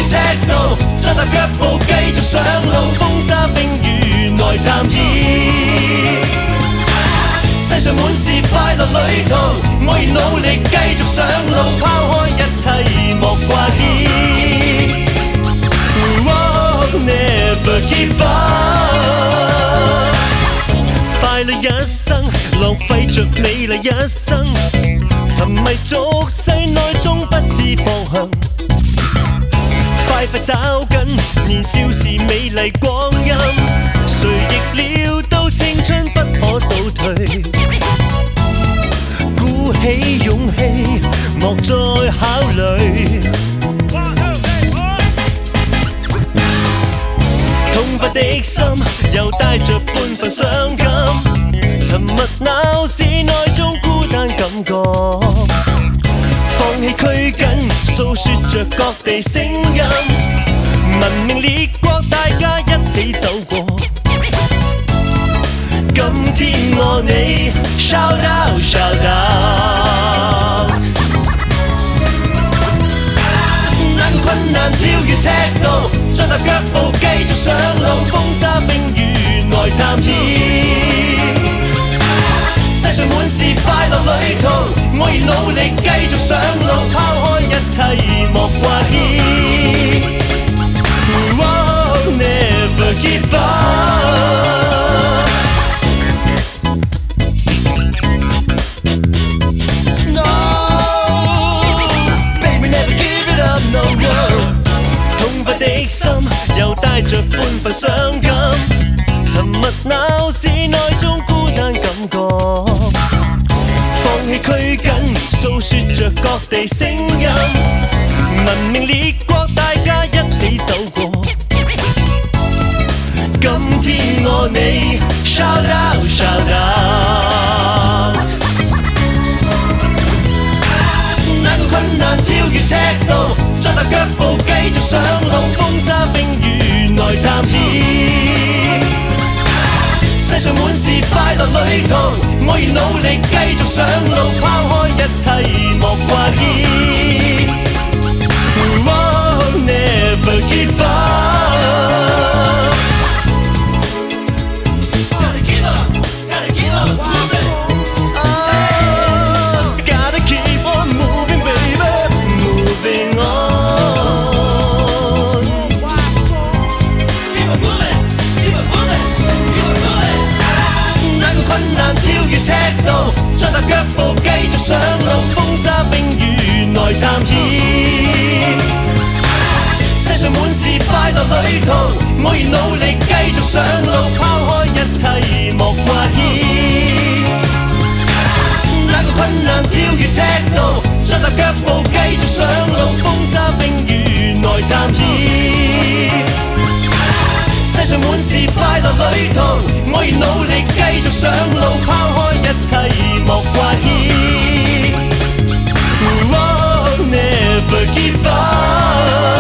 赤道，再踏腳步繼續上路，風沙冰雨內探險。世上滿是快樂旅途，我願努力繼續上路，拋開一切莫掛牽。Never give up， 快樂一生，浪費着美麗一生，沉迷俗世內終不知方向。快快找緊年少時美麗光陰，誰亦料到青春不可倒退。鼓起勇氣，莫再考慮。痛快的心又帶着半份傷感，沉默鬧市內中孤單感覺，放棄拘謹，訴說着各地聲音，文明列國大家一起走過。今天我你 shout out shout out， 難困難跳越赤道，再踏腳步繼續上路，風沙冰雨內探險。世上滿是快樂旅途，我願努力繼續上路，拋開一切莫掛牽。Never give up， No baby never give it up no no， 痛快的心又帶着半份傷感，沉默鬧市內中孤單感覺，放棄拘謹，訴說着各地聲音，文明列國大家一起走過。今天我你 shout out shout out， 難困難跳越赤道，再踏腳步繼續上路，風沙冰雨內探險。世上滿是快樂旅途，我願努力繼續上路，拋開一切莫掛牽。Never give up， Gotta give up moving， Gotta keep on moving baby， moving on， Keep on moving， keep on moving， keep on moving， 難困難跳越赤道，再踏腳步繼續上路，風沙冰雨內探險。世上滿是快樂旅途，我願努力繼續上路，拋開一切莫掛牽。哪個困難跳越赤道，再踏腳步繼續上路，風沙冰雨內探險。世上滿是快樂旅途，我願努力繼續上路，拋開一切莫掛牽。Never give up。